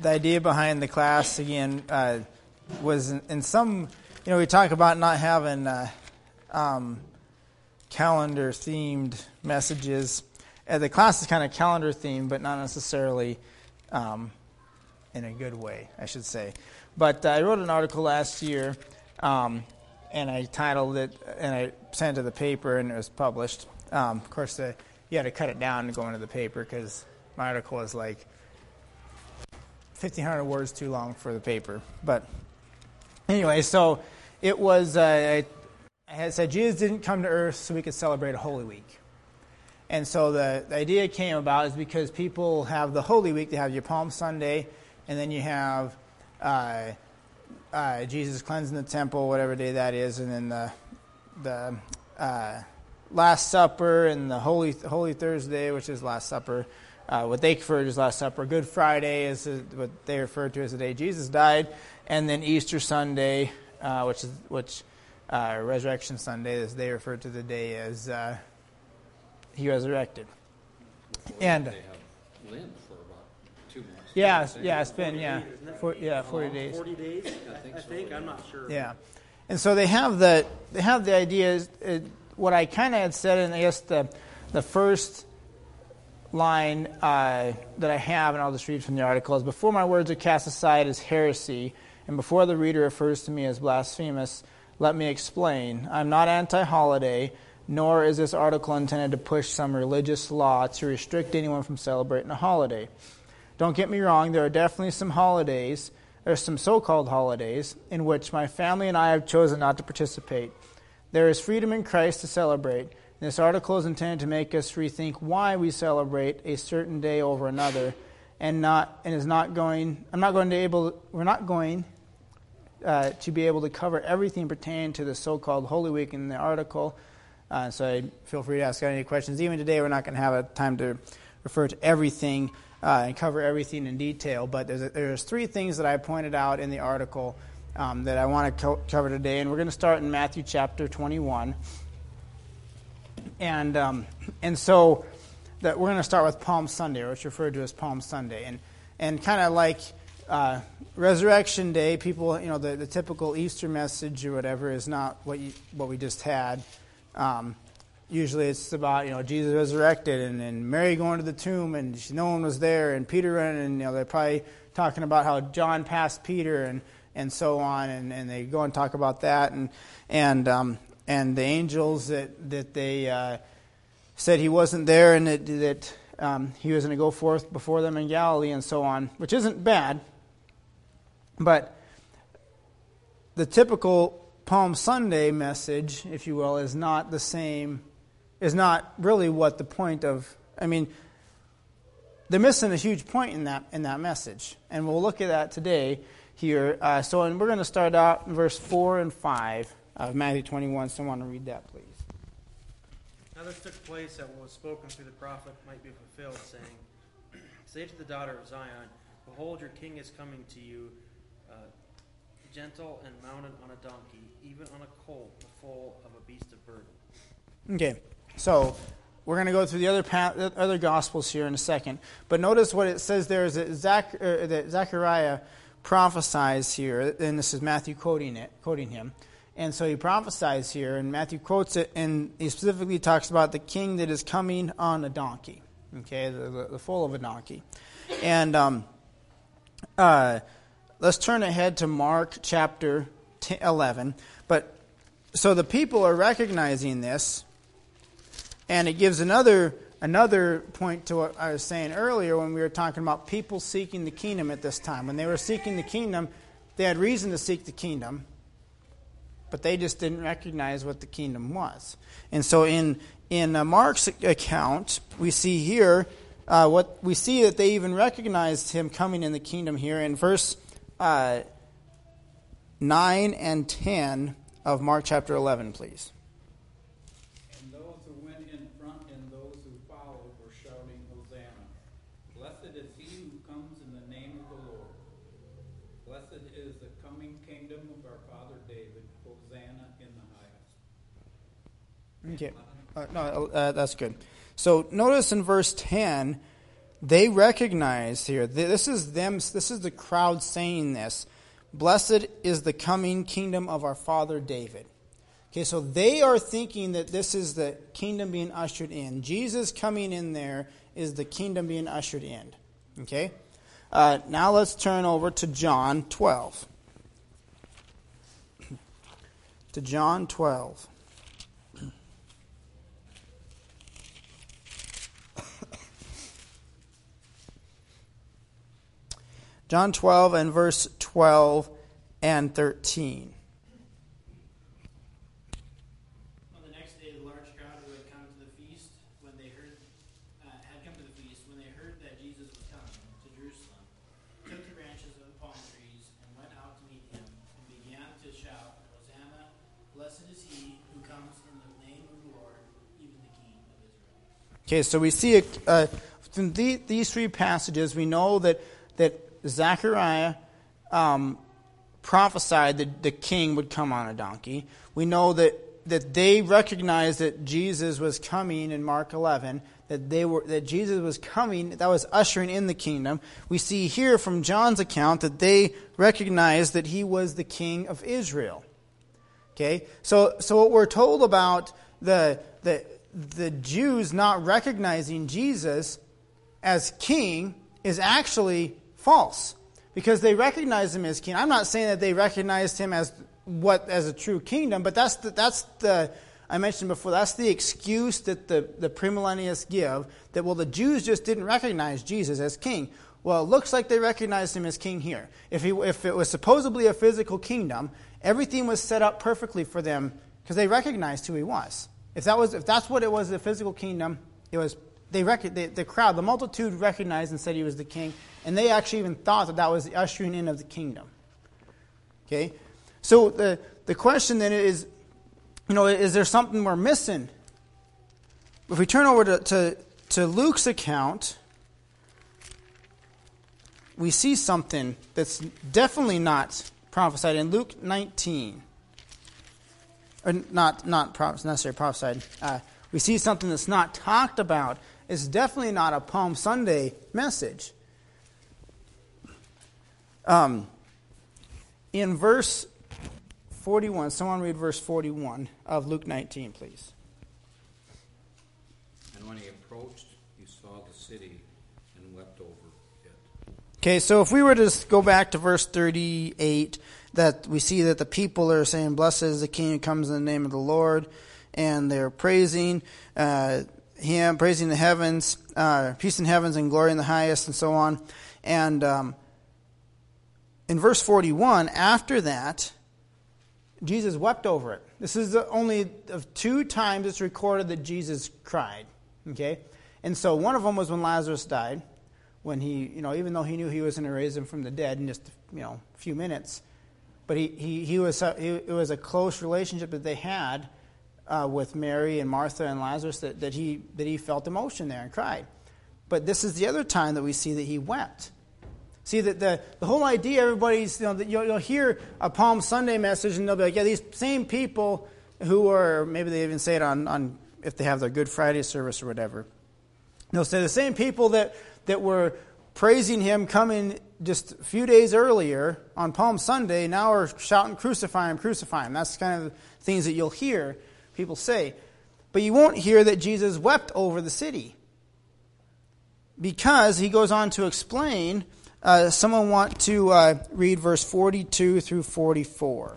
the idea behind the class, again, was in some, we talk about not having calendar-themed messages. The class is kind of calendar-themed, but not necessarily in a good way, I should say. But I wrote an article last year, and I titled it, and I sent it to the paper, and it was published. Of course, you had to cut it down to go into the paper because my article was like 1,500 words too long for the paper. But anyway, so it was, I had said Jesus didn't come to earth so we could celebrate a Holy Week. And so the idea came about is because people have the Holy Week, they have your Palm Sunday, and then you have Jesus cleansing the temple, whatever day that is, and then the Last Supper and the Holy Thursday, which is Last Supper, what they refer to as Last Supper. Good Friday is what they refer to as the day Jesus died, and then Easter Sunday, which Resurrection Sunday, as they refer to the day as He resurrected. And they have Lent for about 2 months. Yeah, it's been 40 days. 40 days, I think. So. I'm not sure. Yeah, and so they have the idea. What I kind of had said, and I guess the first line that I have, and I'll just read from the article, is before my words are cast aside as heresy, and before the reader refers to me as blasphemous, let me explain. I'm not anti-holiday, nor is this article intended to push some religious law to restrict anyone from celebrating a holiday. Don't get me wrong, there are definitely some holidays, or some so-called holidays, in which my family and I have chosen not to participate. There is freedom in Christ to celebrate. This article is intended to make us rethink why we celebrate a certain day over another, we're not going to be able to cover everything pertaining to the so-called Holy Week in the article. So feel free to ask any questions. Even today, we're not going to have a time to refer to everything and cover everything in detail. But there's 3 things that I pointed out in the article that I want to cover today. And we're going to start in Matthew chapter 21. And so that we're going to start with Palm Sunday, or it's referred to as Palm Sunday. And kind of like Resurrection Day, people, the typical Easter message or whatever is not what we just had. Usually it's about, Jesus resurrected and Mary going to the tomb and no one was there, and Peter running, and they're probably talking about how John passed Peter and so on, and they go and talk about that, and the angels that they said he wasn't there, and that he was going to go forth before them in Galilee and so on, which isn't bad, but the typical Palm Sunday message, if you will, is not the same, is not really what the point of, they're missing a huge point in that message. And we'll look at that today here. And we're going to start out in verse 4 and 5 of Matthew 21. Someone to read that, please. Now this took place that what was spoken through the prophet might be fulfilled, saying, Say to the daughter of Zion, Behold, your king is coming to you, gentle and mounted on a donkey, even on a colt, the foal of a beast of burden. Okay, so we're going to go through the other Gospels here in a second. But notice what it says there is that Zechariah prophesies here, and this is Matthew quoting him. And so he prophesies here, and Matthew quotes it, and he specifically talks about the king that is coming on a donkey, okay, the foal of a donkey. And let's turn ahead to Mark chapter 11. But so the people are recognizing this, and it gives another point to what I was saying earlier when we were talking about people seeking the kingdom at this time. When they were seeking the kingdom, they had reason to seek the kingdom, but they just didn't recognize what the kingdom was. And so in Mark's account, we see here that they even recognized him coming in the kingdom here in verse 9 and 10 of Mark chapter 11, please. And those who went in front and those who followed were shouting, Hosanna. Blessed is he who comes in the name of the Lord. Blessed is the coming kingdom of our father David. Hosanna in the highest. Okay. That's good. So notice in verse 10 they recognize here, this is the crowd saying this. Blessed is the coming kingdom of our father David. Okay, so they are thinking that this is the kingdom being ushered in. Jesus coming in there is the kingdom being ushered in. Okay? Now let's turn over to John 12. To John 12. John 12 and verse 12 and 13. On the next day, the large crowd who had come to the feast, when they heard that Jesus was coming to Jerusalem, took the branches of the palm trees and went out to meet him, and began to shout, Hosanna, blessed is he who comes in the name of the Lord, even the King of Israel. Okay, so we see from these three passages, we know that Zechariah prophesied that the king would come on a donkey. We know that they recognized that Jesus was coming in Mark 11, that Jesus was coming, that was ushering in the kingdom. We see here from John's account that they recognized that he was the king of Israel. Okay, so what we're told about the Jews not recognizing Jesus as king is actually false, because they recognized him as king. I'm not saying that they recognized him as a true kingdom, but that's the I mentioned before, that's the excuse that the premillennialists give, that, well, the Jews just didn't recognize Jesus as king. Well, it looks like they recognized him as king here. If it was supposedly a physical kingdom, everything was set up perfectly for them because they recognized who he was. If that's what it was, the physical kingdom, it was the crowd, the multitude recognized and said he was the king, and they actually even thought that was the ushering in of the kingdom. Okay, so the question then is, is there something we're missing? If we turn over to Luke's account, we see something that's definitely not prophesied in Luke 19. Or not necessarily prophesied. We see something that's not talked about. It's definitely not a Palm Sunday message. In verse 41, someone read verse 41 of Luke 19, please. And when he approached, he saw the city and wept over it. Okay, so if we were to go back to verse 38, that we see that the people are saying, blessed is the King who comes in the name of the Lord, and they're praising him, praising the heavens, peace in heavens and glory in the highest, and so on. And in verse 41, after that, Jesus wept over it. This is the only of two times it's recorded that Jesus cried. Okay? And so one of them was when Lazarus died, when he, even though he knew he was going to raise him from the dead in just, a few minutes, but it was a close relationship that they had with Mary and Martha and Lazarus that he felt emotion there and cried. But this is the other time that we see that he wept. See, that the whole idea, everybody's, you'll hear a Palm Sunday message and they'll be like, yeah, these same people who are, maybe they even say it on if they have their Good Friday service or whatever. They'll say the same people that were praising him coming just a few days earlier on Palm Sunday now are shouting, crucify him, crucify him. That's kind of things that you'll hear people say. But you won't hear that Jesus wept over the city, because he goes on to explain. Someone want to read verse 42 through 44.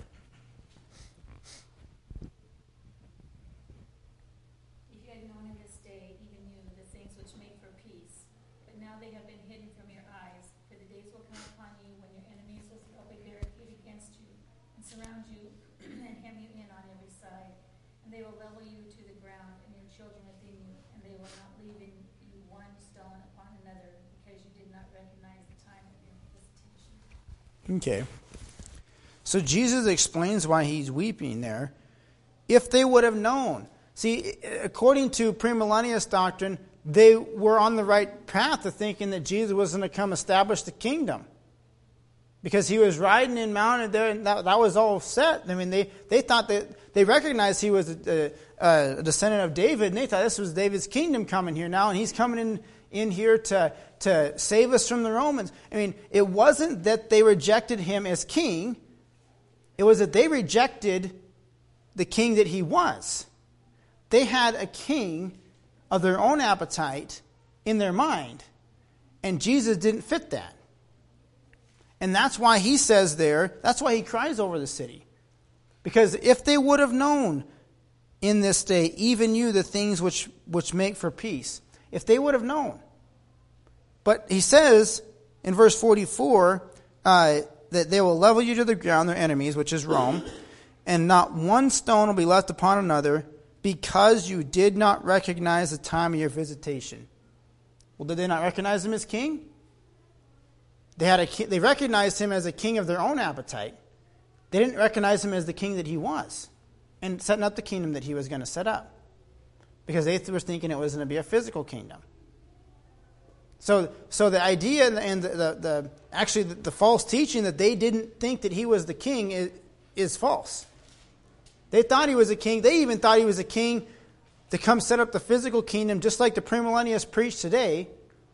If you had known in this day, even you, the things which make for peace, but now they have been hidden from your eyes. For the days will come upon you when your enemies will set up a barricade against you and surround you and hem you in on every side. And they will level you to the ground and your children within you, and they will not leave in you one stone upon another, because you did not recognize the time of your visitation. Okay. So Jesus explains why he's weeping there. If they would have known. See, according to premillennialist doctrine, they were on the right path of thinking that Jesus was going to come establish the kingdom. Because he was riding in mounted there, and that was all set. I mean, they thought that they recognized he was a descendant of David, and they thought this was David's kingdom coming here now, and he's coming in here to save us from the Romans. I mean, it wasn't that they rejected him as king. It was that they rejected the king that he was. They had a king of their own appetite in their mind. And Jesus didn't fit that. And that's why he says there, that's why he cries over the city. Because if they would have known in this day, even you, the things which make for peace. If they would have known. But he says in verse 44 that they will level you to the ground, their enemies, which is Rome, and not one stone will be left upon another, because you did not recognize the time of your visitation. Well, did they not recognize him as king? They recognized him as a king of their own appetite. They didn't recognize him as the king that he was, and setting up the kingdom that he was going to set up, because they were thinking it was going to be a physical kingdom. So the idea and the false teaching that they didn't think that he was the king is false. They thought he was a king. They even thought he was a king to come set up the physical kingdom, just like the premillennialists preach today.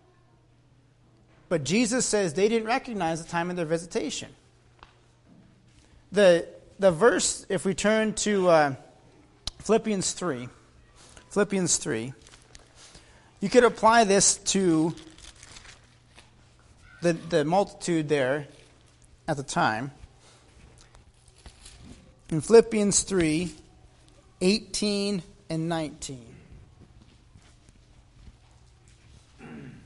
But Jesus says they didn't recognize the time of their visitation. The verse, if we turn to Philippians 3, you could apply this to the multitude there at the time. In Philippians 3, 18 and 19. For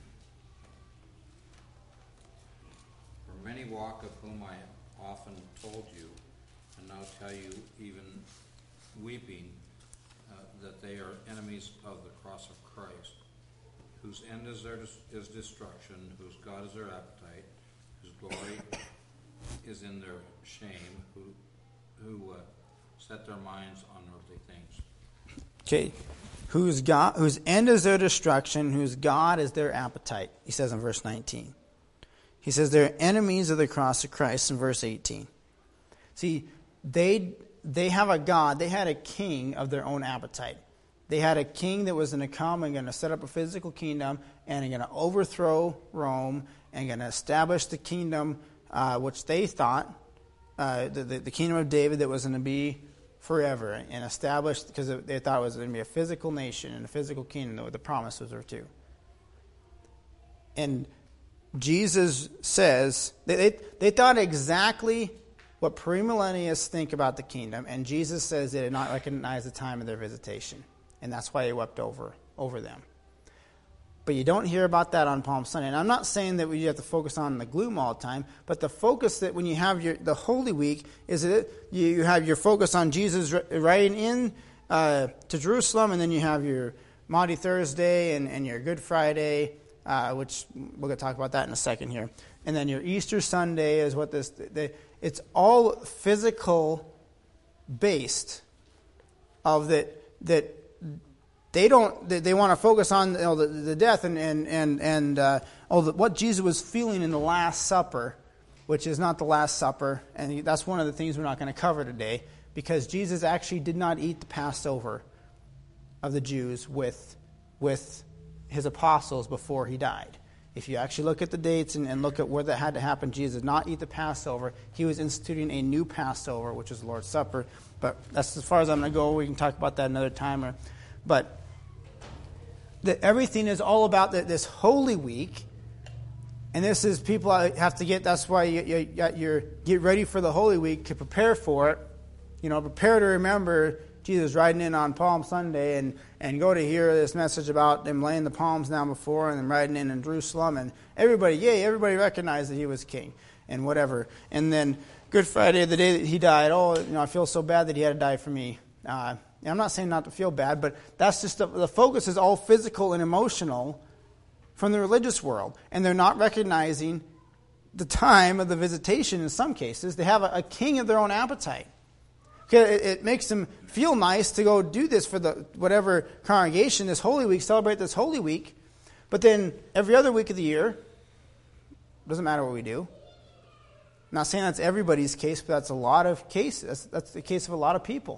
many walk, of whom I often told you, and now tell you, even weeping, that they are enemies of the cross of Christ, whose end is destruction, whose God is their appetite, whose glory is in their shame, who set their minds on earthly things. Okay, whose end is their destruction, whose God is their appetite, he says in verse 19. He says they're enemies of the cross of Christ in verse 18. See, they have a God, they had a king of their own appetite. They had a king that was going to come and going to set up a physical kingdom and going to overthrow Rome and going to establish the kingdom which they thought, the kingdom of David, that was going to be forever and established, because they thought it was going to be a physical nation and a physical kingdom that the promises were to. And Jesus says, they thought exactly what premillennialists think about the kingdom, and Jesus says they did not recognize the time of their visitation. And that's why he wept over them. But you don't hear about that on Palm Sunday. And I'm not saying that we have to focus on the gloom all the time, but the focus that when you have the Holy Week is that you have your focus on Jesus riding in to Jerusalem, and then you have your Maundy Thursday and your Good Friday, which we're going to talk about that in a second here. And then your Easter Sunday is what it's all physical based of that they want to focus on the death and what Jesus was feeling in the Last Supper, which is not the Last Supper, and that's one of the things we're not going to cover today, because Jesus actually did not eat the Passover of the Jews with his apostles before he died. If you actually look at the dates and look at where that had to happen, Jesus did not eat the Passover. He was instituting a new Passover, which is the Lord's Supper. But that's as far as I'm going to go. We can talk about that another time. But everything is all about this Holy Week. And this is, people have to get, that's why you get ready for the Holy Week to prepare for it. Prepare to remember Jesus riding in on Palm Sunday and go to hear this message about them laying the palms down before and them riding in Jerusalem. And everybody recognized that he was king and whatever. And then Good Friday, the day that he died, I feel so bad that he had to die for me. I'm not saying not to feel bad, but that's just the focus is all physical and emotional from the religious world. And they're not recognizing the time of the visitation in some cases. They have a king of their own appetite. It makes them feel nice to go do this for the whatever congregation, this Holy Week, celebrate this Holy Week. But then every other week of the year, doesn't matter what we do. I'm not saying that's everybody's case, but that's a lot of cases. That's the case of a lot of people.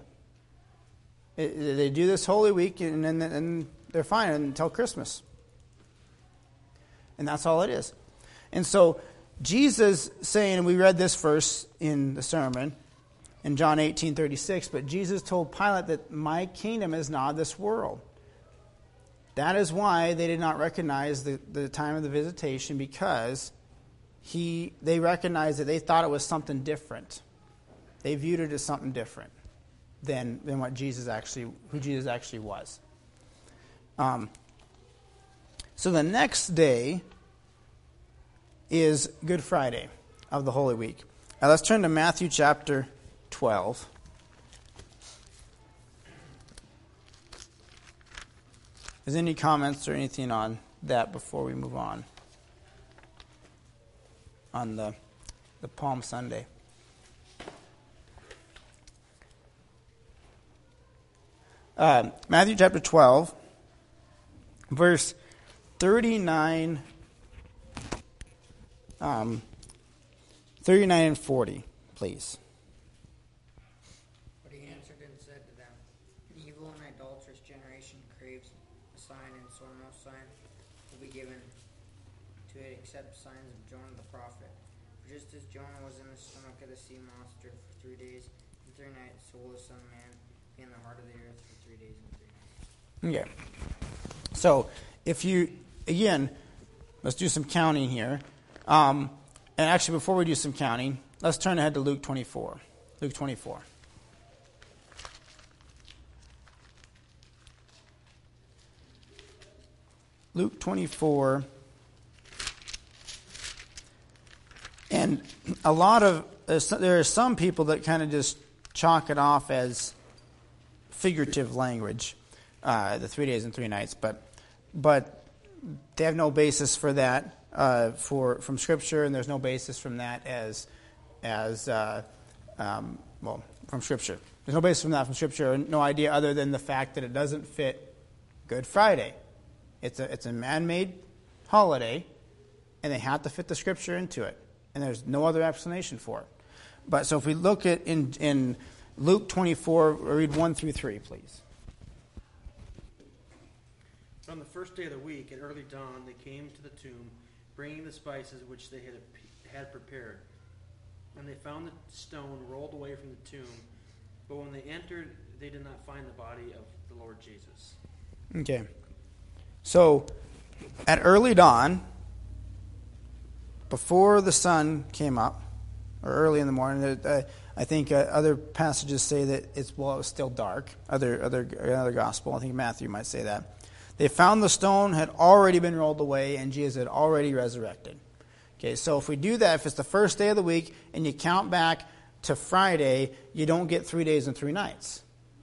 They do this Holy Week and they're fine until Christmas. And that's all it is. And so Jesus saying, and we read this verse in the sermon, in John 18:36, but Jesus told Pilate that my kingdom is not of this world. That is why they did not recognize the time of the visitation, because they recognized that they thought it was something different. They viewed it as something different than what who Jesus actually was. So the next day is Good Friday of the Holy Week. Now let's turn to Matthew chapter 12. Is there any comments or anything on that before we move on the Palm Sunday? Matthew chapter 12, verse 39 and 40, please. But he answered and said to them, "An evil and idolatrous generation craves a sign, and so no sign will be given to it except signs of Jonah the prophet. For just as Jonah was in the stomach of the sea monster for 3 days and 3 nights, so will the Son of Man be in the heart of the earth for 3 days and 3 nights." Okay. So, again, let's do some counting here. And actually, before we do some counting, let's turn ahead to Luke 24. Luke 24. Luke 24. And there are some people that kind of just chalk it off as figurative language, the 3 days and 3 nights, but they have no basis for that from Scripture, and there's no basis from that from Scripture. There's no basis from that from Scripture, no idea other than the fact that it doesn't fit Good Friday. It's a man-made holiday, and they have to fit the Scripture into it, and there's no other explanation for it. But so if we look at in Luke 24, read 1 through 3, please. On the first day of the week, at early dawn, they came to the tomb, bringing the spices which they had prepared. And they found the stone rolled away from the tomb. But when they entered, they did not find the body of the Lord Jesus. Okay. So, at early dawn, before the sun came up, or early in the morning, I think other passages say that it was still dark. Another gospel, I think Matthew might say that. They found the stone had already been rolled away, and Jesus had already resurrected. Okay, so if we do that, if it's the first day of the week, and you count back to Friday, you don't get 3 days and 3 nights.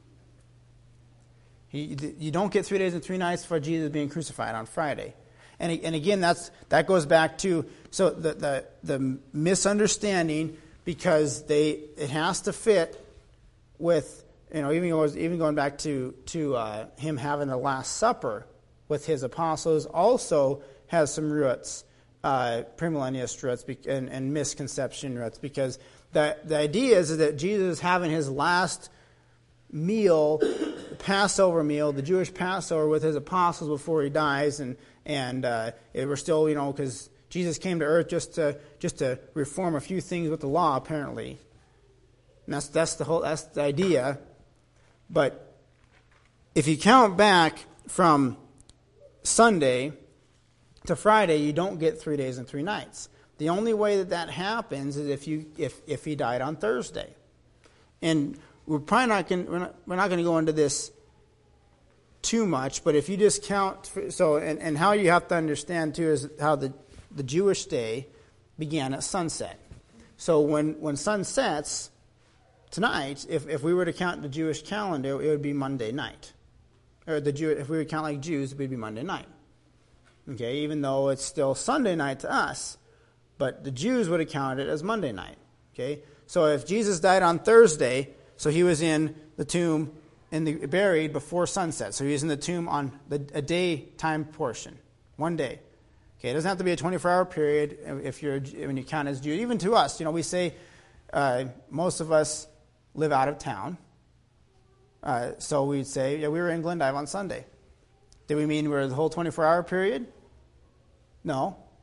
You don't get 3 days and 3 nights for Jesus being crucified on Friday. And again, that goes back to the misunderstanding, because it has to fit with, even going back to him having the Last Supper with his apostles, also has some roots, premillennialist roots and misconception roots, because the idea is that Jesus is having his last meal, the Passover meal, the Jewish Passover, with his apostles before he dies, and we're still, because Jesus came to earth just to reform a few things with the law, apparently. And that's the idea. But if you count back from Sunday to Friday, you don't get 3 days and 3 nights. The only way that happens is if he died on Thursday. And we're probably not going to go into this too much, but if you just count, and how you have to understand too is how the Jewish day began at sunset. So when sun sets tonight, if we were to count the Jewish calendar, it would be Monday night. Or if we would count like Jews, it would be Monday night. Okay, even though it's still Sunday night to us, but the Jews would have counted it as Monday night. Okay, so if Jesus died on Thursday, so he was in the tomb buried before sunset. So he was in the tomb on a daytime portion, 1 day. Okay, it doesn't have to be a 24-hour period when you count as Jews. Even to us, we say most of us live out of town. So we'd say, we were in Glendive on Sunday. Did we mean we're the whole 24-hour period? No.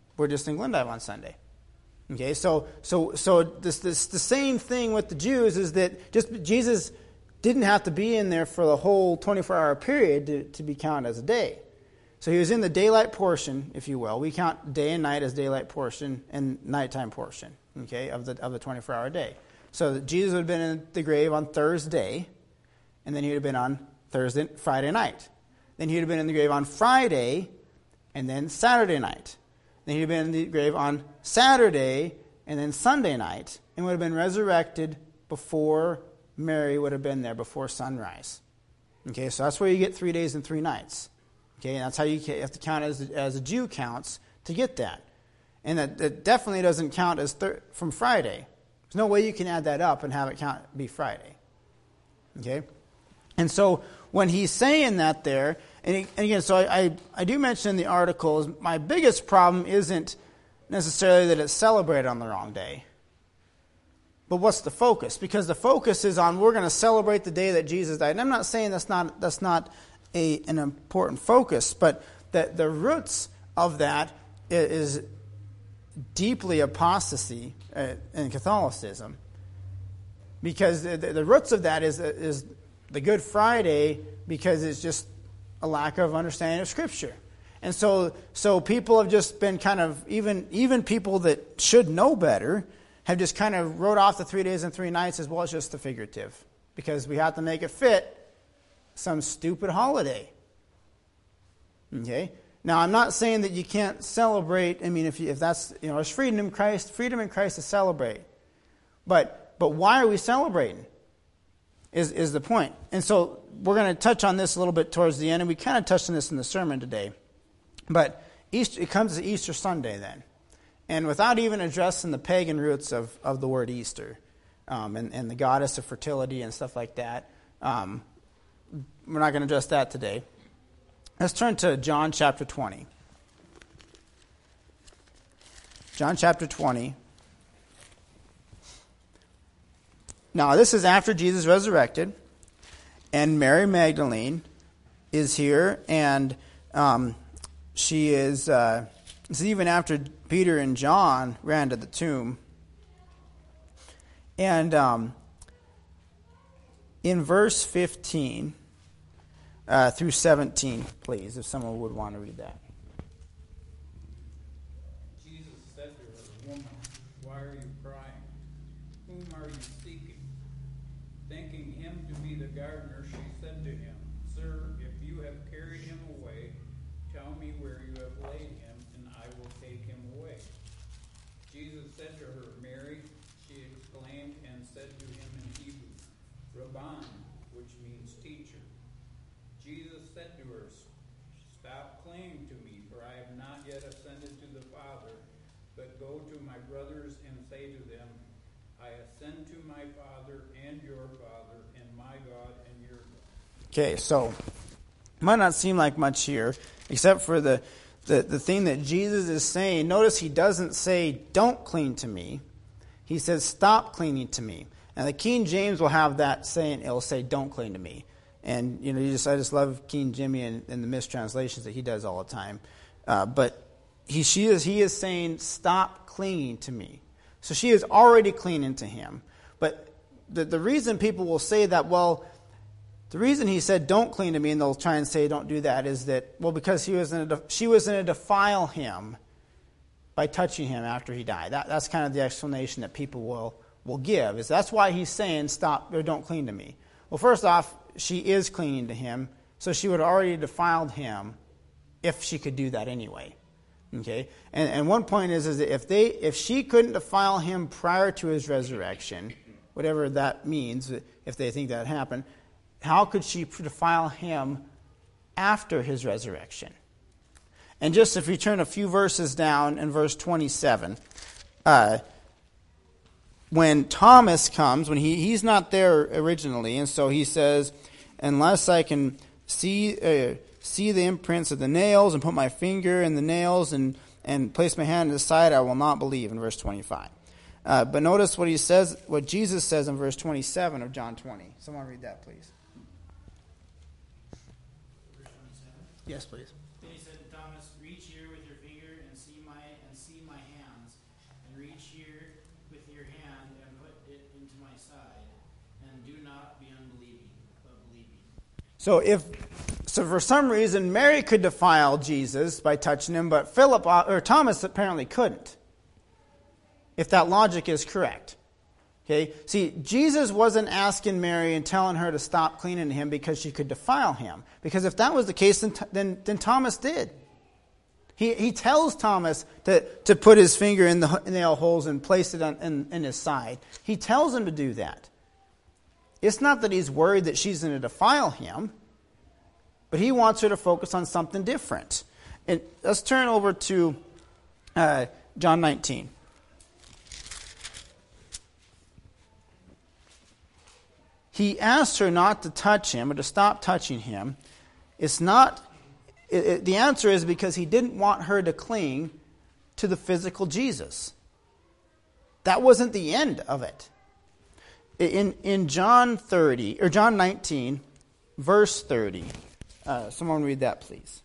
we're just in Glendive on Sunday. Okay, so this the same thing with the Jews is that just Jesus didn't have to be in there for the whole 24-hour period to be counted as a day. So he was in the daylight portion, if you will. We count day and night as daylight portion and nighttime portion, okay, of the 24-hour day. So Jesus would have been in the grave on Thursday, and then he would have been on Friday night. Then he would have been in the grave on Friday, and then Saturday night. Then he would have been in the grave on Saturday, and then Sunday night, and would have been resurrected before Mary would have been there, before sunrise. Okay, so that's where you get 3 days and 3 nights. Okay, and that's how you have to count as a Jew counts to get that. And that definitely doesn't count as from Friday. There's no way you can add that up and have it be Friday. Okay? And so when he's saying that there, and again, so I do mention in the articles, my biggest problem isn't necessarily that it's celebrated on the wrong day. But what's the focus? Because the focus is on we're going to celebrate the day that Jesus died. And I'm not saying that's not an important focus, but that the roots of that is deeply apostasy in Catholicism. Because the roots of that is the Good Friday, because it's just a lack of understanding of Scripture. And so people have just been kind of, even people that should know better, have just kind of wrote off the 3 days and 3 nights as well as just the figurative. Because we have to make it fit some stupid holiday. Okay? Now, I'm not saying that you can't celebrate. I mean, if that's, there's freedom in Christ to celebrate. But why are we celebrating? Is the point. And so we're going to touch on this a little bit towards the end, and we kind of touched on this in the sermon today. But Easter, it comes to Easter Sunday then. And without even addressing the pagan roots of the word Easter, and the goddess of fertility and stuff like that, we're not going to address that today. Let's turn to John chapter 20. John chapter 20. Now, this is after Jesus resurrected, and Mary Magdalene is here, and she is, this is even after Peter and John ran to the tomb. And in verse 15 through 17, please, if someone would want to read that. Jesus said to her, "Woman, why are you crying? Whom are you seeking?" Thinking him to be the gardener, she said to him, "Sir, if you have carried him away, tell me where you have laid him, and I will take him away." Jesus said to her, "Mary." She exclaimed and said to him in Hebrew, "Rabboni," which means teacher. Jesus said to her, "Stop clinging to me, for I have not yet ascended to the Father, but go to my brothers and say to them, I ascend to my Father and your Father, and my God and your God." Okay, so might not seem like much here, except for the thing that Jesus is saying. Notice he doesn't say, "Don't cling to me." He says, "Stop clinging to me." And the King James will have that saying, it'll say, "Don't cling to me." And I just love King Jimmy and the mistranslations that he does all the time. But he is saying, "Stop clinging to me." So she is already clinging to him. But the reason people will say that, well, the reason he said, "Don't cling to me," and they'll try and say, "Don't do that," is that, well, because she was going to defile him by touching him after he died. That's kind of the explanation that people will give. Is that's why he's saying, "Stop," or "Don't cling to me." Well, first off, she is clinging to him, so she would have already defiled him if she could do that anyway. Okay, and one point is that if she couldn't defile him prior to his resurrection, whatever that means, if they think that happened, how could she defile him after his resurrection? And just if you turn a few verses down in verse 27, when Thomas comes, when he's not there originally, and so he says, "Unless I can see the imprints of the nails and put my finger in the nails and place my hand in the side, I will not believe," in verse 25. But notice what he says, what Jesus says in verse 27 of John 20. Someone read that, please. Verse 27. Yes, please. Then he said to Thomas, "Reach here with your finger and see So for some reason Mary could defile Jesus by touching him, but Philip or Thomas apparently couldn't. If that logic is correct. Okay? See, Jesus wasn't asking Mary and telling her to stop cleaning him because she could defile him. Because if that was the case, then Thomas did. He tells Thomas to put his finger in the nail holes and place it in his side. He tells him to do that. It's not that he's worried that she's going to defile him, but he wants her to focus on something different. And let's turn over to John 19. He asked her not to touch him or to stop touching him. It's not. The answer is because he didn't want her to cling to the physical Jesus. That wasn't the end of it. In John 19, verse 30. Someone read that, please.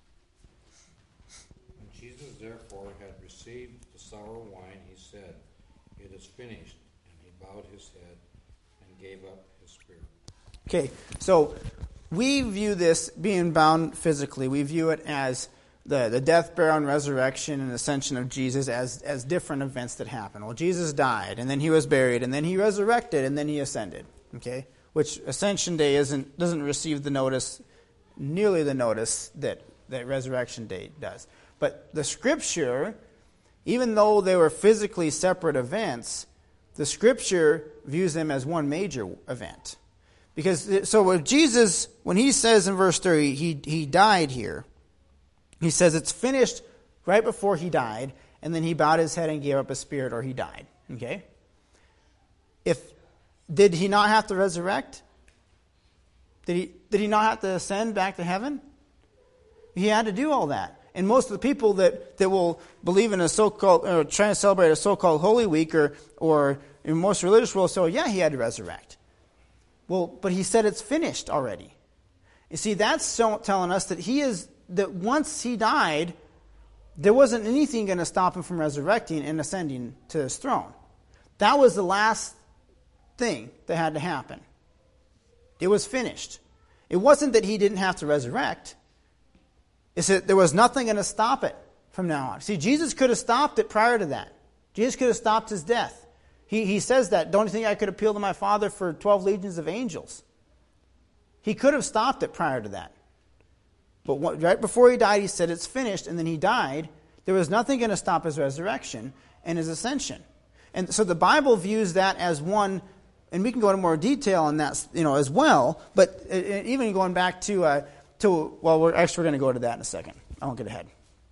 When Jesus therefore had received the sour wine, he said, "It is finished." And he bowed his head and gave up his spirit. Okay, so we view this being bound physically. We view it as the death, burial, and resurrection and ascension of Jesus as different events that happen. Well, Jesus died, and then he was buried, and then he resurrected, and then he ascended. Okay, which Ascension Day doesn't receive nearly the notice that Resurrection Day does. But the Scripture, even though they were physically separate events, the Scripture views them as one major event. Because so with Jesus, when he says in verse 30, he died here, he says it's finished right before he died, and then he bowed his head and gave up his spirit, or he died. Okay? Did he not have to resurrect? Did he not have to ascend back to heaven? He had to do all that. And most of the people that will believe in a so-called, or trying to celebrate a so-called Holy Week, or in most religious worlds, so yeah, he had to resurrect. Well, but he said it's finished already. You see, that's telling us that once he died, there wasn't anything going to stop him from resurrecting and ascending to his throne. That was the last thing that had to happen. It was finished. It wasn't that he didn't have to resurrect. It's that there was nothing going to stop it from now on. See, Jesus could have stopped it prior to that. Jesus could have stopped his death. He says that, "Don't you think I could appeal to my Father for 12 legions of angels?" He could have stopped it prior to that. But right before he died, he said it's finished, and then he died. There was nothing going to stop his resurrection and his ascension. And so the Bible views that as one, and we can go into more detail on that, as well. But even going back to we're going to go to that in a second. I won't get ahead.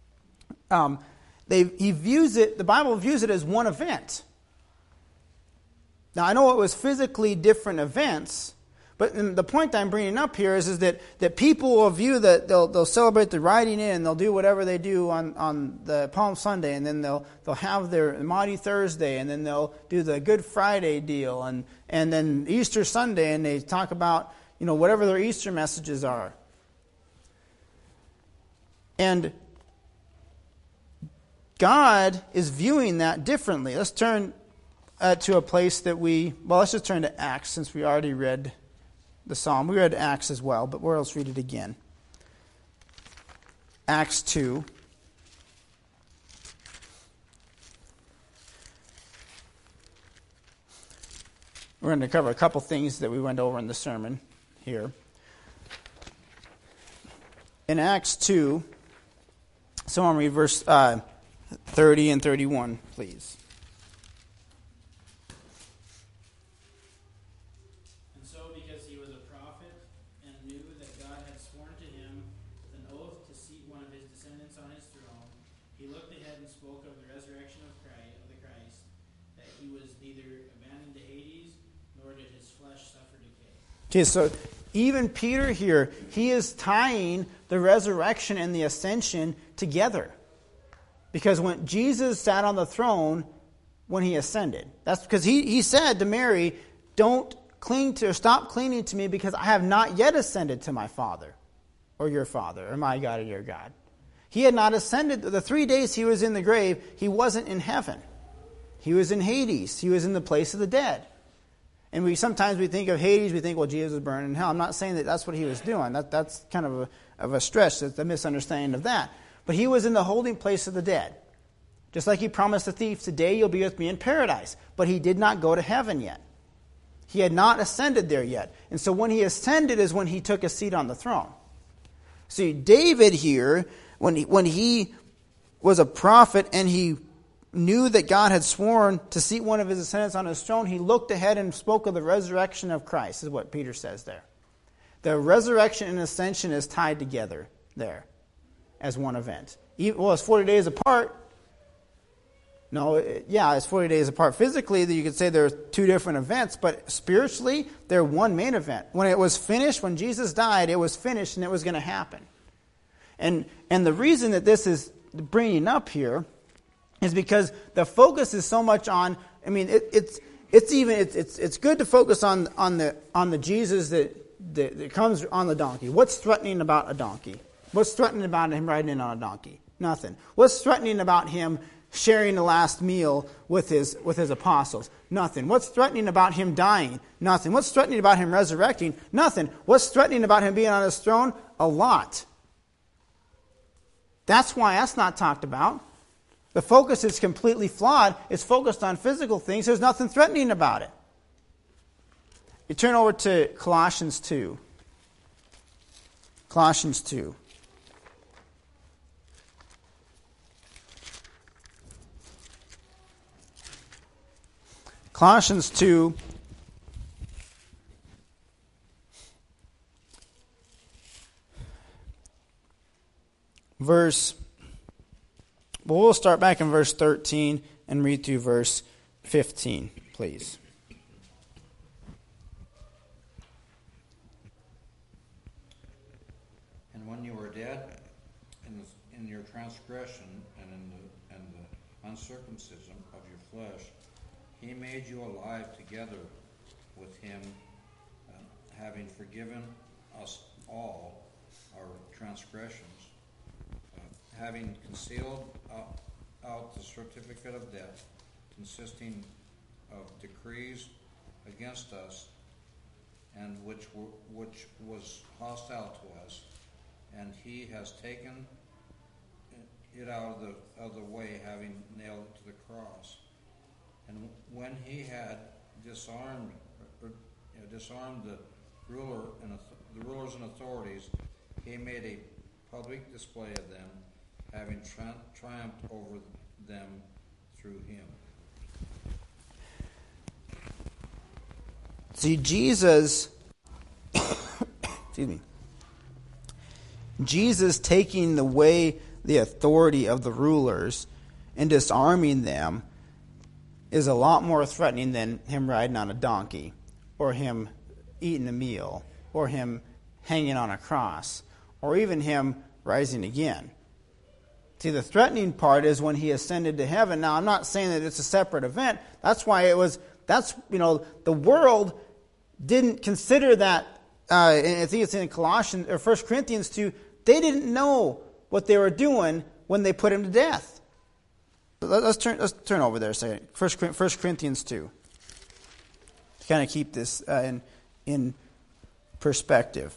The Bible views it as one event. Now, I know it was physically different events, but the point I'm bringing up here is that people will view that they'll celebrate the riding in, and they'll do whatever they do on the Palm Sunday, and then they'll have their Maundy Thursday, and then they'll do the Good Friday deal, and then Easter Sunday, and they talk about whatever their Easter messages are. And God is viewing that differently. Let's turn to a place that let's just turn to Acts, since we already read the Psalm. We read Acts as well, but let's read it again. Acts 2. We're going to cover a couple things that we went over in the sermon here. In Acts 2, someone read verse 30 and 31, please. Okay, so even Peter here, he is tying the resurrection and the ascension together. Because when Jesus sat on the throne when he ascended, that's because he said to Mary, "Don't stop clinging to me, because I have not yet ascended to my Father, or your Father, or my God, or your God." He had not ascended. The 3 days he was in the grave, he wasn't in heaven. He was in Hades. He was in the place of the dead. And sometimes we think of Hades, we think, well, Jesus was burned in hell. I'm not saying that that's what he was doing. That's kind of a stretch. That's a misunderstanding of that. But he was in the holding place of the dead. Just like he promised the thief, today you'll be with me in paradise. But he did not go to heaven yet. He had not ascended there yet. And so when he ascended is when he took a seat on the throne. See, David here, when he was a prophet and he knew that God had sworn to seat one of his descendants on his throne, he looked ahead and spoke of the resurrection of Christ, is what Peter says there. The resurrection and ascension is tied together there as one event. Well, it's 40 days apart. No, it's 40 days apart. Physically, you could say there are two different events, but spiritually, they're one main event. When it was finished, when Jesus died, it was finished and it was going to happen. And the reason that this is bringing up here is because the focus is so much on. I mean, it's good to focus on the Jesus that comes on the donkey. What's threatening about a donkey? What's threatening about him riding in on a donkey? Nothing. What's threatening about him sharing the last meal with his apostles? Nothing. What's threatening about him dying? Nothing. What's threatening about him resurrecting? Nothing. What's threatening about him being on his throne? A lot. That's why that's not talked about. The focus is completely flawed. It's focused on physical things. There's nothing threatening about it. You turn over to Colossians 2. Colossians 2. Colossians 2, we'll start back in verse 13 and read through verse 15, please. And when you were dead in your transgression and in the uncircumcision of your flesh, he made you alive together with him, having forgiven us all our transgressions, having concealed out the certificate of debt, consisting of decrees against us, and which was hostile to us, and he has taken it out of the way, having nailed it to the cross. And when he had disarmed the rulers and authorities, he made a public display of them, having triumphed over them through him. See, Jesus, excuse me, Jesus taking away the authority of the rulers and disarming them is a lot more threatening than him riding on a donkey, or him eating a meal, or him hanging on a cross, or even him rising again. See, the threatening part is when he ascended to heaven. Now, I'm not saying that it's a separate event. That's why the world didn't consider that, I think it's in Colossians, or 1 Corinthians 2, they didn't know what they were doing when they put him to death. Let's turn over there a second. 1 Corinthians 2. To kind of keep this in perspective.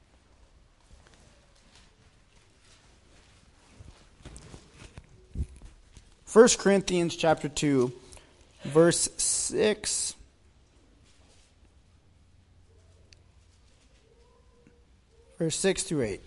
1 Corinthians chapter 2, verse 6. Verse 6 through 8.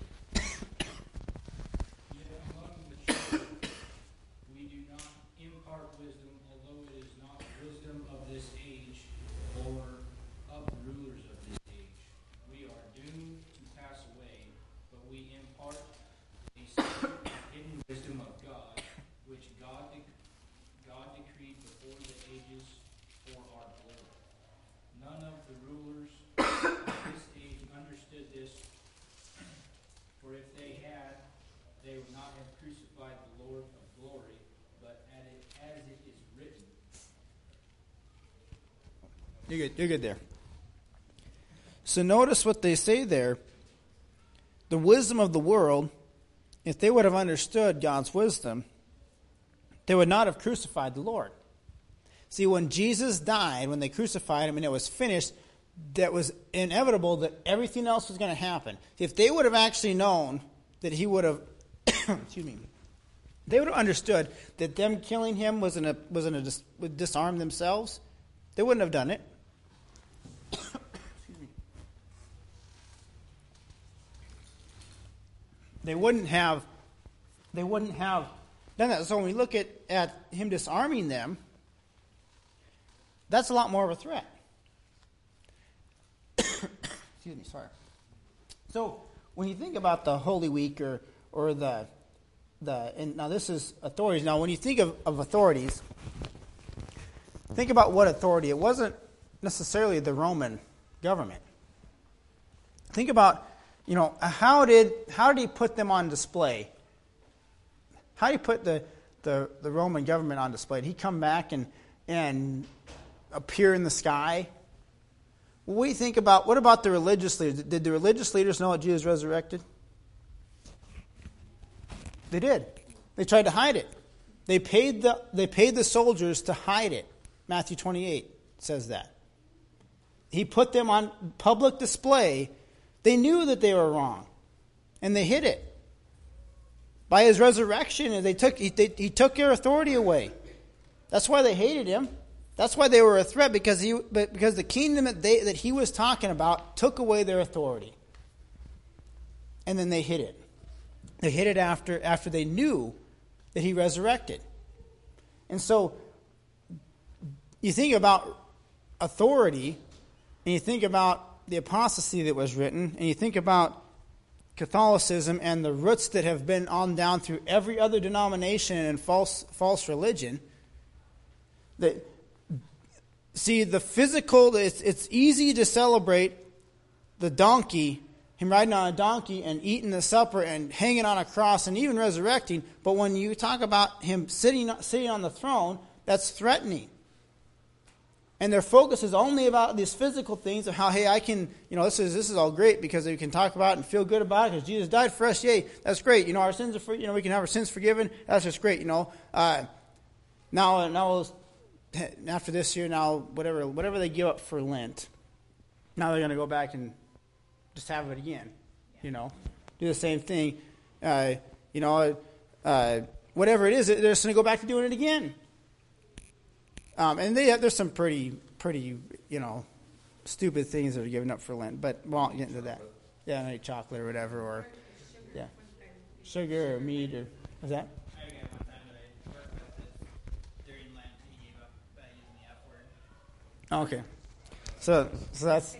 You're good there. So notice what they say there. The wisdom of the world, if they would have understood God's wisdom, they would not have crucified the Lord. See, when Jesus died, when they crucified him and it was finished, that was inevitable that everything else was going to happen. If they would have actually known that he would have, excuse me, they would have understood that them killing him would disarm themselves, they wouldn't have done it. Excuse me. They wouldn't have done that. So when we look at him disarming them, that's a lot more of a threat. Excuse me, sorry. So when you think about the Holy Week or the and now this is authorities. Now when you think of authorities, think about what authority. It wasn't necessarily the Roman government. Think about, how did he put them on display? How did he put the Roman government on display? Did he come back and appear in the sky? What do you think about, what about the religious leaders? Did the religious leaders know that Jesus resurrected? They did. They tried to hide it. They paid the soldiers to hide it. Matthew 28 says that. He put them on public display. They knew that they were wrong, and they hid it. By his resurrection, he took their authority away. That's why they hated him. That's why they were a threat, because the kingdom that he was talking about took away their authority. And then they hid it. They hid it after they knew that he resurrected. And so you think about authority, and you think about the apostasy that was written, and you think about Catholicism and the roots that have been on down through every other denomination and false religion. See, the physical, it's easy to celebrate the donkey, him riding on a donkey and eating the supper and hanging on a cross and even resurrecting. But when you talk about him sitting on the throne, that's threatening. And their focus is only about these physical things of how, hey, I can, this is all great because we can talk about it and feel good about it because Jesus died for us. Yay, that's great. Our sins are we can have our sins forgiven. That's just great. Now after this year, now whatever they give up for Lent, now they're going to go back and just have it again. Do the same thing. Whatever it is, they're just going to go back to doing it again. And there's some pretty stupid things that are given up for Lent, but we won't get into that. Yeah, I eat chocolate or whatever, or sugar or meat or what's that? I got one time that I worked with this during Lent, and he gave up by using the F word. Okay, so that's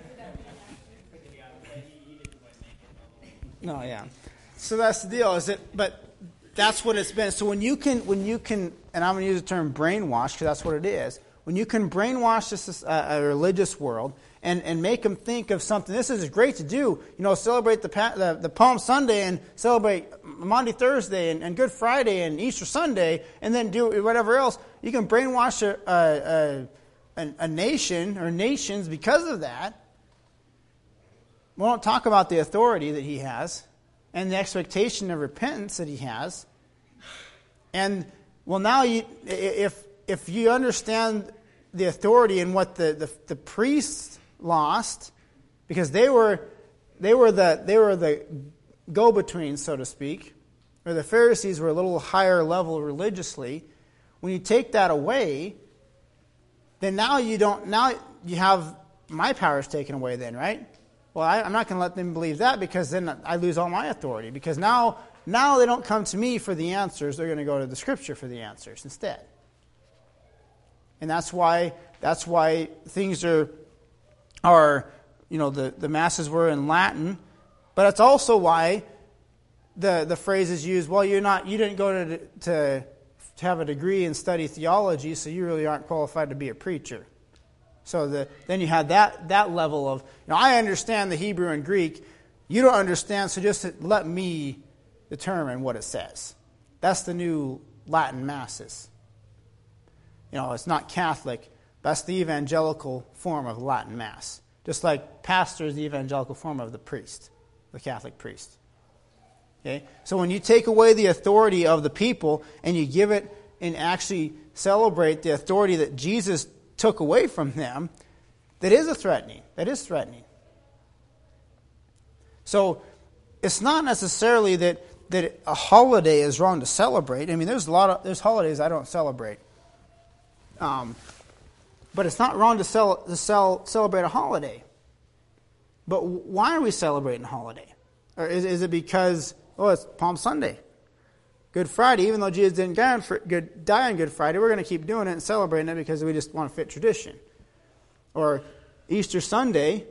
no, yeah. So that's the deal, is it? But that's what it's been. So when you can, and I'm going to use the term brainwash because that's what it is. When you can brainwash a religious world and make them think of something, this is great to do. Celebrate the Palm Sunday and celebrate Maundy Thursday and Good Friday and Easter Sunday, and then do whatever else. You can brainwash a nation or nations because of that. We won't talk about the authority that he has and the expectation of repentance that he has. And now if you understand the authority and what the priests lost, because they were the go-betweens, so to speak, or the Pharisees were a little higher level religiously. When you take that away, then now you have my powers taken away. Then, right? Well, I'm not going to let them believe that, because then I lose all my authority. Because now they don't come to me for the answers; they're going to go to the Scripture for the answers instead. And that's why things are the masses were in Latin, but it's also why the phrase is used. Well, you didn't go to have a degree and study theology, so you really aren't qualified to be a preacher. So then you had that level of, I understand the Hebrew and Greek, you don't understand, so just let me determine what it says. That's the new Latin masses. It's not Catholic. That's the evangelical form of Latin Mass. Just like pastor is the evangelical form of the priest, the Catholic priest. Okay? So when you take away the authority of the people and you give it and actually celebrate the authority that Jesus took away from them, that is threatening. So it's not necessarily that a holiday is wrong to celebrate. I mean, there's holidays I don't celebrate. But it's not wrong to celebrate a holiday. But why are we celebrating a holiday? Or is it because, it's Palm Sunday, Good Friday? Even though Jesus didn't die on Good Friday, we're going to keep doing it and celebrating it because we just want to fit tradition. Or Easter Sunday,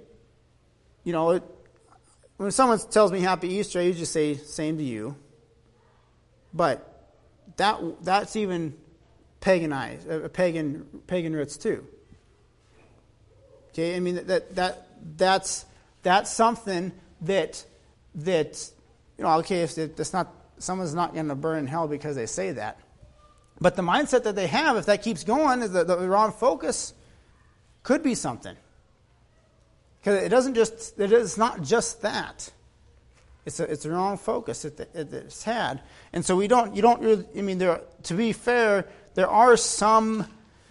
when someone tells me Happy Easter, I usually say same to you. But that's even paganized, pagan roots too. Okay, I mean that's something that okay, if it's not, someone's not going to burn in hell because they say that. But the mindset that they have, if that keeps going, is the wrong focus, could be something. Because it's not just that. It's the wrong focus that it's had. And so you don't really, I mean, to be fair, there are some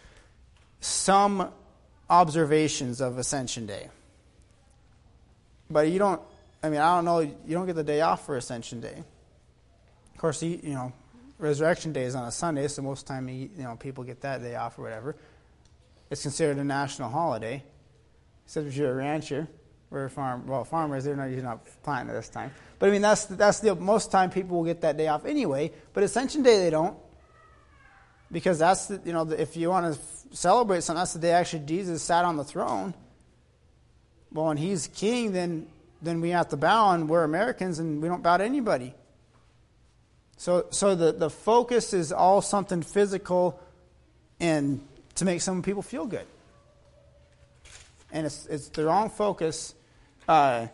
observations of Ascension Day. But I don't know, you don't get the day off for Ascension Day. Of course, Resurrection Day is on a Sunday, so most of the time, people get that day off or whatever. It's considered a national holiday. Except if you're a rancher or farmers, they're usually not planting at this time. But I mean, that's the most time people will get that day off anyway. But Ascension Day they don't, because that's if you want to celebrate something, that's the day actually Jesus sat on the throne. Well, when He's King, then we have to bow, and we're Americans, and we don't bow to anybody. So the focus is all something physical, and to make some people feel good. And it's the wrong focus that,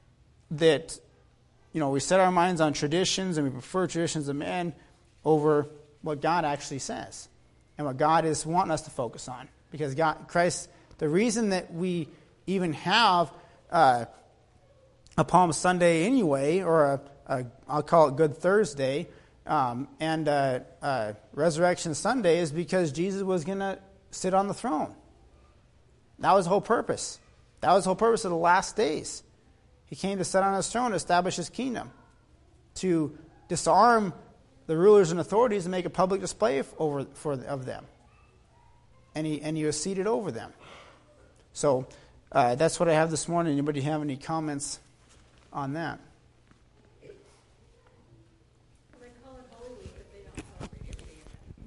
we set our minds on traditions, and we prefer traditions of man over what God actually says and what God is wanting us to focus on. Because Christ, the reason that we even have a Palm Sunday anyway, or I'll call it Good Thursday, and Resurrection Sunday, is because Jesus was going to sit on the throne. That was the whole purpose. That was the whole purpose of the last days. He came to sit on His throne, to establish His kingdom, to disarm the rulers and authorities and make a public display of them. And He was seated over them. So that's what I have this morning. Anybody have any comments on that? They call it Holy Week, but they don't celebrate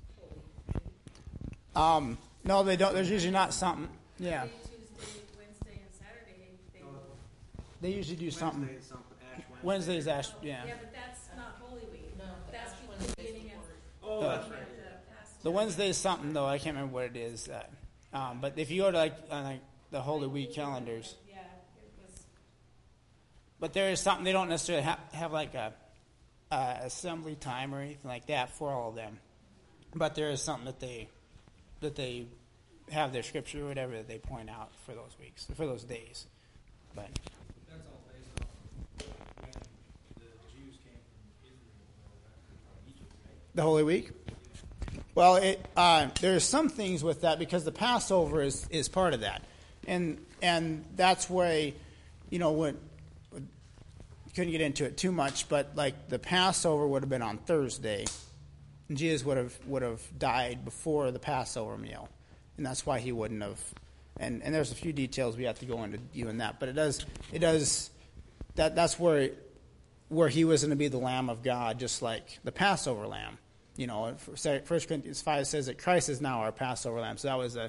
every Holy Week. No, they don't. There's usually not something. Yeah. Monday, Tuesday, Wednesday, and Saturday. They usually do something. Wednesday is something. Ash Wednesday. Wednesday's Ash. Yeah. Yeah, but that's not Holy Week. No, that's the beginning of. Oh, that's right. The Wednesday is something though. I can't remember what it is. But if you go to the Holy Week calendars. Yeah, it was. But there is something, they don't necessarily have like a assembly time or anything like that for all of them. But there is something that they have their scripture or whatever that they point out for those weeks, for those days. But That's all based on when the Jews came from Israel, from Egypt, right? the Holy Week? Well, there's some things with that because the Passover is part of that. And that's where, when couldn't get into it too much, but like the Passover would have been on Thursday, and Jesus would have died before the Passover meal, and that's why He wouldn't have. And there's a few details we have to go into even that, but it does that's where He was going to be the Lamb of God, just like the Passover lamb. 1 Corinthians 5 says that Christ is now our Passover lamb. So that was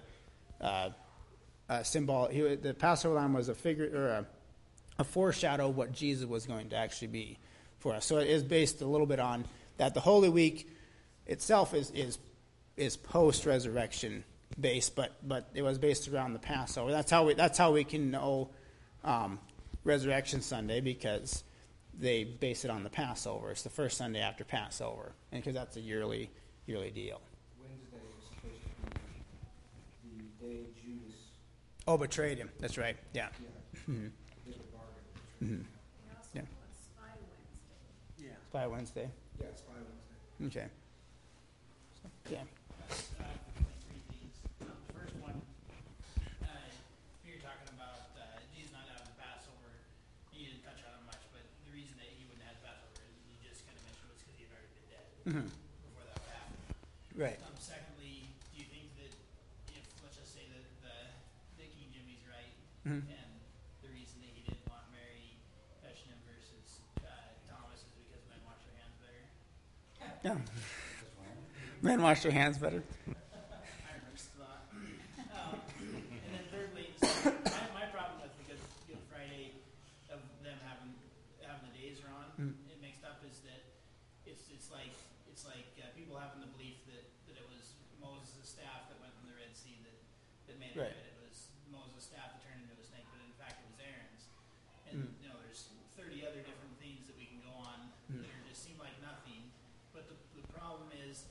a symbol. The Passover lamb was a figure or a foreshadow of what Jesus was going to actually be for us. So it is based a little bit on that. The Holy Week itself is post-resurrection based, but it was based around the Passover. That's how we can know Resurrection Sunday, because they base it on the Passover. It's the first Sunday after Passover, and because that's a yearly deal. Wednesday was supposed to be the day Judas Betrayed Him. That's right. Yeah. Mm-hmm. did a bargain. Mm-hmm. They also Yeah. call it Spy Wednesday. Yeah. Spy Wednesday. Yeah, it's 5 Wednesday. Okay. Yeah. Three things. The first one, you're talking about Jesus not having the Passover. You didn't touch on it much, but the reason that he wouldn't have the Passover, you just kind of mentioned, was because he had already been dead before that would happen. Right. Secondly, do you think that if, let's just say that King Jimmy's right, Mhm. and the reason that he didn't want Mary touching him versus Thomas is because men wash their hands better? Yeah. Men wash their hands better. I just thought. And then thirdly, so my problem with because Good Friday of them having the days wrong, it mixed up, is that it's like people having the belief that it was Moses' staff that went from the Red Sea that made it Right. red. It was Moses' staff that turned into a snake, but in fact it was Aaron's. And there's 30 other different things that we can go on that are, just seem like nothing. But the problem is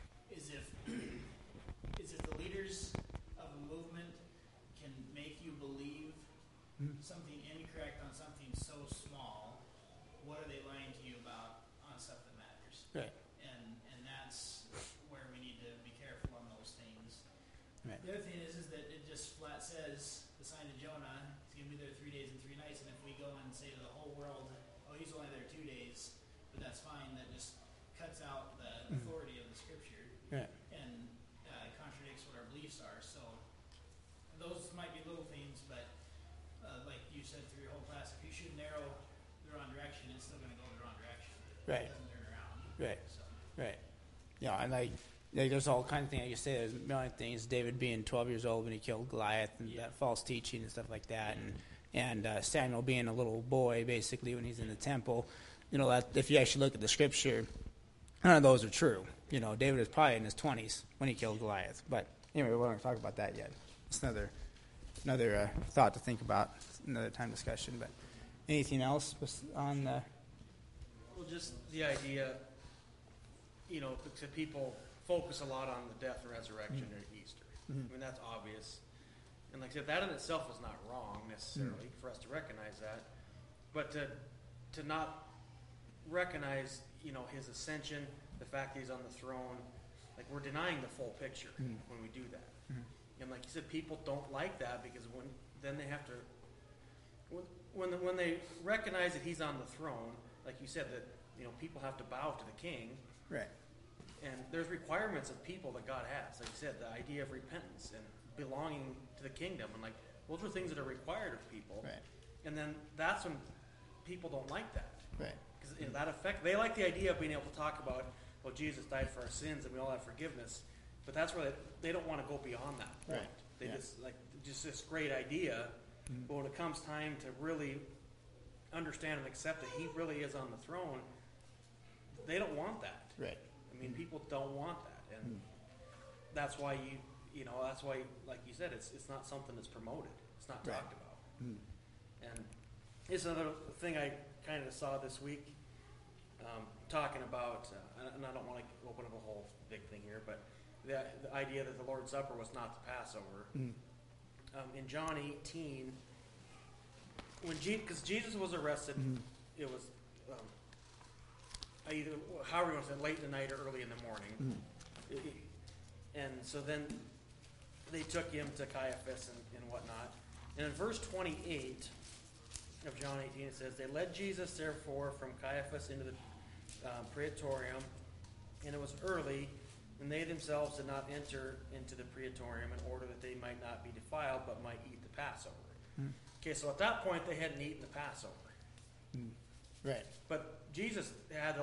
if the leaders of a movement can make you believe something incorrect on something so small, what are they lying to you about on stuff that matters? Right. And that's where we need to be careful on those things. Right. The other thing is that it just flat says the sign of Jonah is going to be there 3 days and 3 nights, and if we go and say to the whole world, oh, he's only there 2 days, but that's fine, that just cuts out the authority of the scripture Right. and contradicts what our beliefs are. So those might be little things, but like you said through your whole class, if you shoot an arrow the wrong direction, it's still going to go the wrong direction. Right. It doesn't turn around. Right. So. Right. Yeah, and like there's all kinds of things. Like you say, there's a million things. David being 12 years old when he killed Goliath, and that false teaching and stuff like that, and Samuel being a little boy basically when he's in the temple. That if you actually look at the scripture, none of those are true. David was probably in his 20s when he killed Goliath. But anyway, we won't talk about that yet. It's another thought to think about, another time discussion. But anything else on the? Well, just the idea, because people focus a lot on the death and resurrection at Easter. I mean, that's obvious. And like I said, that in itself is not wrong necessarily for us to recognize that. But to not recognize, his ascension, the fact that he's on the throne, like we're denying the full picture when we do that. And like you said, people don't like that because then they have to, when they recognize that he's on the throne, like you said, that people have to bow to the king. Right. And there's requirements of people that God has. Like you said, the idea of repentance and belonging to the kingdom, and like those are things that are required of people. Right. And then that's when people don't like that. Right. Because that effect, they like the idea of being able to talk about, well, Jesus died for our sins and we all have forgiveness, but that's where they don't want to go beyond that point. Right. They Yeah. just this great idea, but when it comes time to really understand and accept that he really is on the throne, they don't want that. Right. I mean, people don't want that, and that's why that's why, like you said, it's not something that's promoted. It's not Right. talked about. And it's another thing I kind of saw this week, talking about, and I don't want to open up a whole big thing here, but the idea that the Lord's Supper was not the Passover. In John 18, because Jesus was arrested, it was either however you want to say, late in the night or early in the morning, and so then they took him to Caiaphas and whatnot. And in verse 28 of John 18, it says, "They led Jesus, therefore, from Caiaphas into the praetorium, and it was early, and they themselves did not enter into the praetorium in order that they might not be defiled, but might eat the Passover." Okay, so at that point, they hadn't eaten the Passover. Right. But Jesus had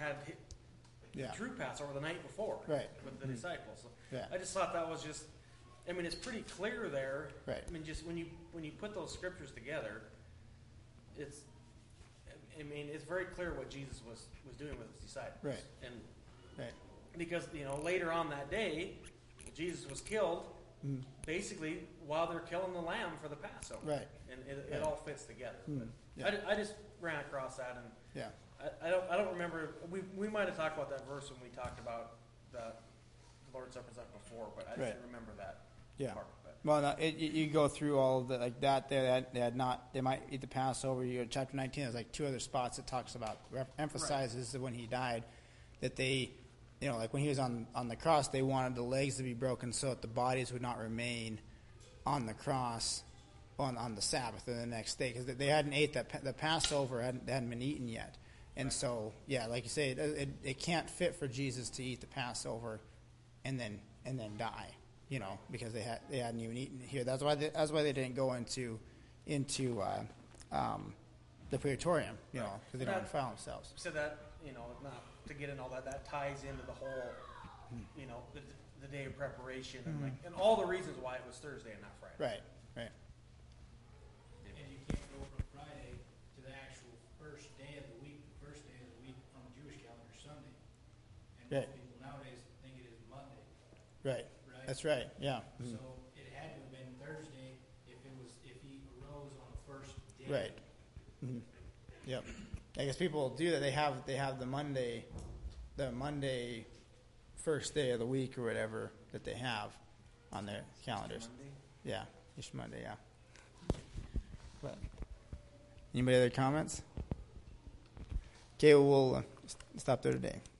the true Passover the night before with the disciples. So Yeah. I just thought that was just, I mean, it's pretty clear there. Right. I mean, just when you put those scriptures together, it's very clear what Jesus was doing with his disciples. Right. And Right. because later on that day, Jesus was killed. Basically, while they're killing the lamb for the Passover. Right. And it Right. all fits together. But Yeah. I just ran across that, and Yeah. I don't remember. We might have talked about that verse when we talked about the Lord's Supper stuff before, but I Right. didn't remember that Yeah. part. But Well, no, you go through all of the like that. They might eat the Passover. You go to chapter 19. There's like two other spots that talks about emphasizes that when he died, that they like when he was on the cross, they wanted the legs to be broken so that the bodies would not remain on the cross on the Sabbath or the next day, because they hadn't ate the Passover hadn't been eaten yet. And so, yeah, like you say, it can't fit for Jesus to eat the Passover and then die, because they hadn't even eaten it here. That's why they didn't go into the Praetorium, because they don't defile themselves. So that, not to get in all that ties into the whole, the day of preparation and all the reasons why it was Thursday and not Friday. Right. And you can't go from Friday to the actual first day of the week. The first day of the week on the Jewish calendar is Sunday. And Right. most people nowadays think it is Monday. Right. That's right. Yeah. So it had to have been Thursday if he arose on the first day. Right. Mm-hmm. Yep. I guess people do that. They have the Monday first day of the week or whatever that they have on their calendars. Monday? Yeah, each Monday. Yeah. But anybody other comments? Okay, we'll stop there today.